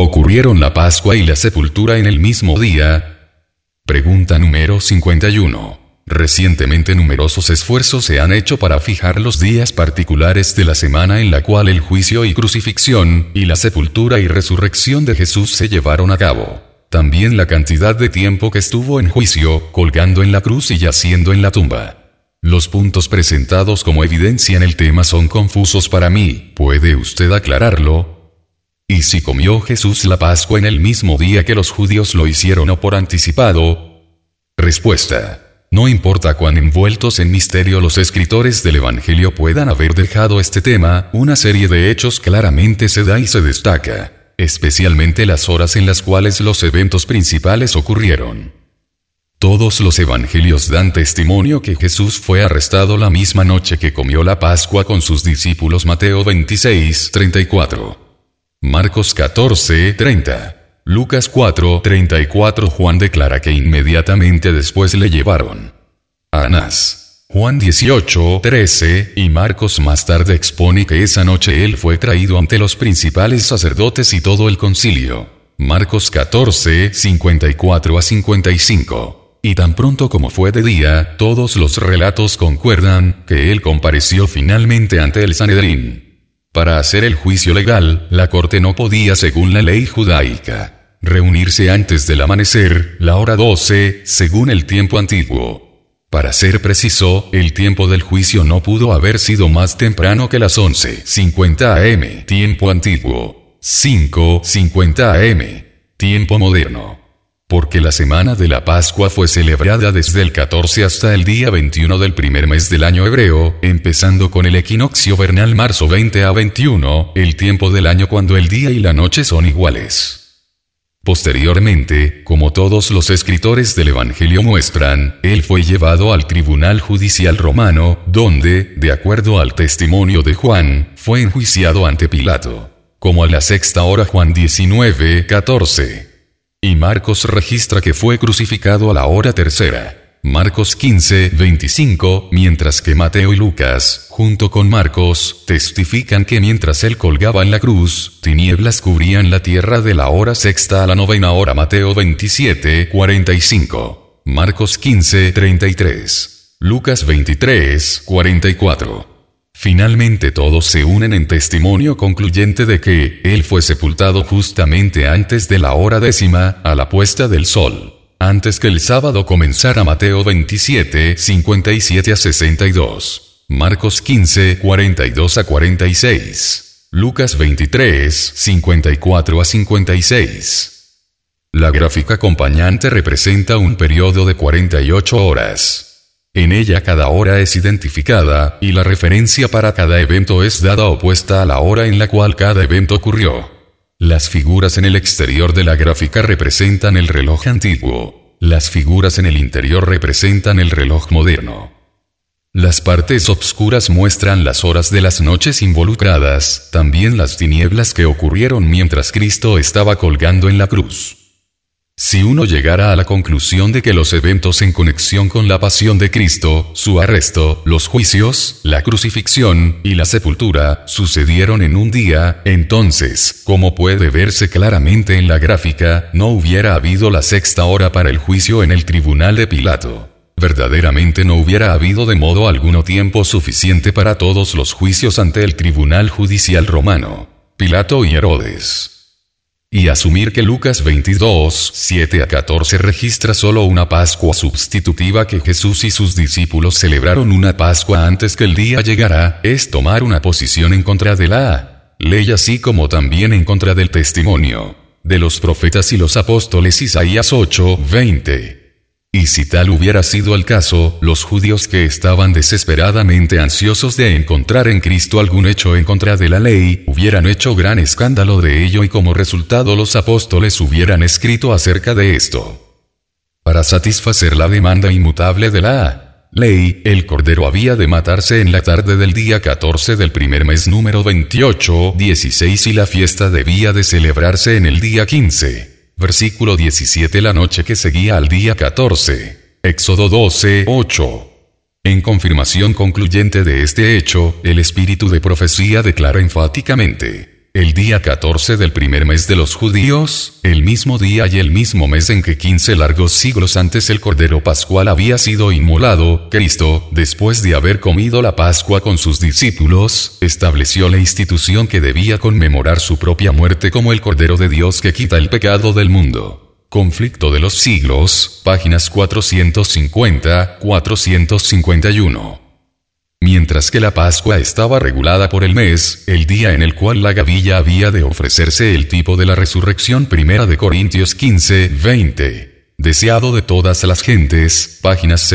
ocurrieron la Pascua y la sepultura en el mismo día? Pregunta número 51. Recientemente numerosos esfuerzos se han hecho para fijar los días particulares de la semana en la cual el juicio y crucifixión, y la sepultura y resurrección de Jesús se llevaron a cabo. También la cantidad de tiempo que estuvo en juicio, colgando en la cruz y yaciendo en la tumba. Los puntos presentados como evidencia en el tema son confusos para mí, ¿puede usted aclararlo? ¿Y si comió Jesús la Pascua en el mismo día que los judíos lo hicieron o por anticipado? Respuesta. No importa cuán envueltos en misterio los escritores del Evangelio puedan haber dejado este tema, una serie de hechos claramente se da y se destaca, especialmente las horas en las cuales los eventos principales ocurrieron. Todos los evangelios dan testimonio que Jesús fue arrestado la misma noche que comió la Pascua con sus discípulos. Mateo 26:34, Marcos 14:30. Lucas 4:34. Juan declara que inmediatamente después le llevaron a Anás. Juan 18:13, y Marcos más tarde expone que esa noche él fue traído ante los principales sacerdotes y todo el concilio. Marcos 14:54-55. Y tan pronto como fue de día, todos los relatos concuerdan que él compareció finalmente ante el Sanedrín. Para hacer el juicio legal, la corte no podía, según la ley judaica, reunirse antes del amanecer, la hora 12, según el tiempo antiguo. Para ser preciso, el tiempo del juicio no pudo haber sido más temprano que las 11:50 am, tiempo antiguo, 5:50 am, tiempo moderno. Porque la semana de la Pascua fue celebrada desde el 14 hasta el día 21 del primer mes del año hebreo, empezando con el equinoccio vernal marzo 20 a 21, el tiempo del año cuando el día y la noche son iguales. Posteriormente, como todos los escritores del Evangelio muestran, él fue llevado al tribunal judicial romano, donde, de acuerdo al testimonio de Juan, fue enjuiciado ante Pilato. Como a la sexta hora. Juan 19:14. Y Marcos registra que fue crucificado a la hora tercera. Marcos 15:25, mientras que Mateo y Lucas, junto con Marcos, testifican que mientras él colgaba en la cruz, tinieblas cubrían la tierra de la hora sexta a la novena hora. Mateo 27:45, Marcos 15:33, Lucas 23:44. Finalmente todos se unen en testimonio concluyente de que él fue sepultado justamente antes de la hora décima, a la puesta del sol, antes que el sábado comenzara. Mateo 27:57-62, Marcos 15:42-46, Lucas 23:54-56. La gráfica acompañante representa un periodo de 48 horas. En ella cada hora es identificada, y la referencia para cada evento es dada opuesta a la hora en la cual cada evento ocurrió. Las figuras en el exterior de la gráfica representan el reloj antiguo. Las figuras en el interior representan el reloj moderno. Las partes obscuras muestran las horas de las noches involucradas, también las tinieblas que ocurrieron mientras Cristo estaba colgando en la cruz. Si uno llegara a la conclusión de que los eventos en conexión con la pasión de Cristo, su arresto, los juicios, la crucifixión y la sepultura sucedieron en un día, entonces, como puede verse claramente en la gráfica, no hubiera habido la sexta hora para el juicio en el tribunal de Pilato. Verdaderamente no hubiera habido de modo alguno tiempo suficiente para todos los juicios ante el tribunal judicial romano, Pilato y Herodes. Y asumir que Lucas 22:7-14 registra solo una Pascua sustitutiva, que Jesús y sus discípulos celebraron una Pascua antes que el día llegara, es tomar una posición en contra de la ley, así como también en contra del testimonio de los profetas y los apóstoles. Isaías 8:20. Y si tal hubiera sido el caso, los judíos que estaban desesperadamente ansiosos de encontrar en Cristo algún hecho en contra de la ley, hubieran hecho gran escándalo de ello, y como resultado los apóstoles hubieran escrito acerca de esto. Para satisfacer la demanda inmutable de la ley, el cordero había de matarse en la tarde del día 14 del primer mes número 28-16, y la fiesta debía de celebrarse en el día 15. Versículo 17. La noche que seguía al día 14. Éxodo 12:8. En confirmación concluyente de este hecho, el espíritu de profecía declara enfáticamente: el día 14 del primer mes de los judíos, el mismo día y el mismo mes en que 15 largos siglos antes el Cordero Pascual había sido inmolado, Cristo, después de haber comido la Pascua con sus discípulos, estableció la institución que debía conmemorar su propia muerte como el Cordero de Dios que quita el pecado del mundo. Conflicto de los siglos, páginas 450-451. Mientras que la Pascua estaba regulada por el mes, el día en el cual la gavilla había de ofrecerse el tipo de la resurrección. 1 de Corintios 15:20. Deseado de todas las gentes, páginas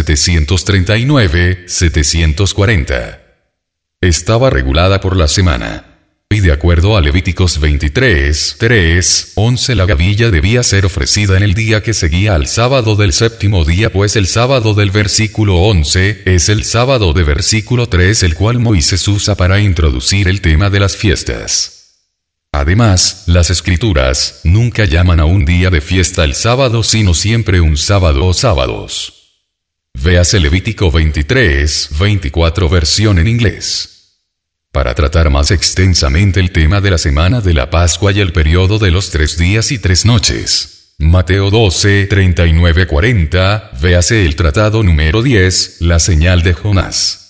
739-740. Estaba regulada por la semana. Y de acuerdo a Levíticos 23:3-11 la gavilla debía ser ofrecida en el día que seguía al sábado del séptimo día, pues el sábado del versículo 11 es el sábado de versículo 3 el cual Moisés usa para introducir el tema de las fiestas. Además, las escrituras nunca llaman a un día de fiesta el sábado sino siempre un sábado o sábados. Véase Levítico 23:24 versión en inglés. Para tratar más extensamente el tema de la semana de la Pascua y el periodo de los 3 días y 3 noches. Mateo 12:39-40, véase el tratado número 10, la señal de Jonás.